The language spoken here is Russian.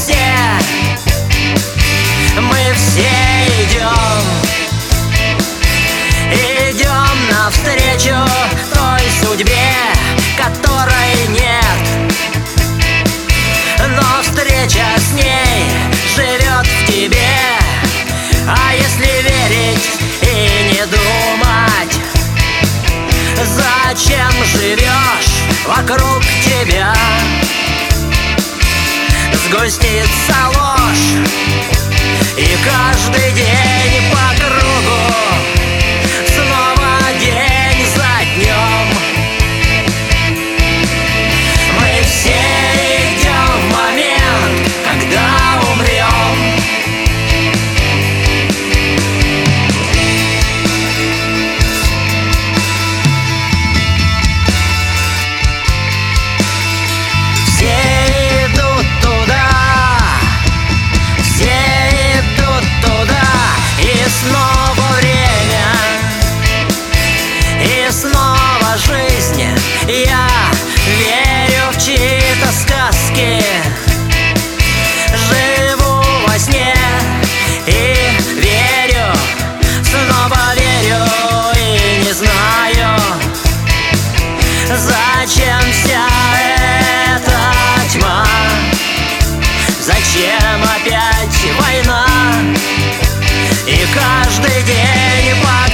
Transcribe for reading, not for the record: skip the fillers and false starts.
все идем навстречу той судьбе, которой нет. Но встреча с ней живет в тебе. А если верить и не думать, зачем живешь вокруг тебя? Сгустится ложь, и каждый день по кругу снова день за днем. Мы все идем в момент, когда умрем. Все идут туда, все идут туда, и снова время, и снова жизнь. Я верю в чьи-то сказки, живу во сне и верю, снова верю и не знаю, зачем вся эта тьма, зачем опять война, и каждый день по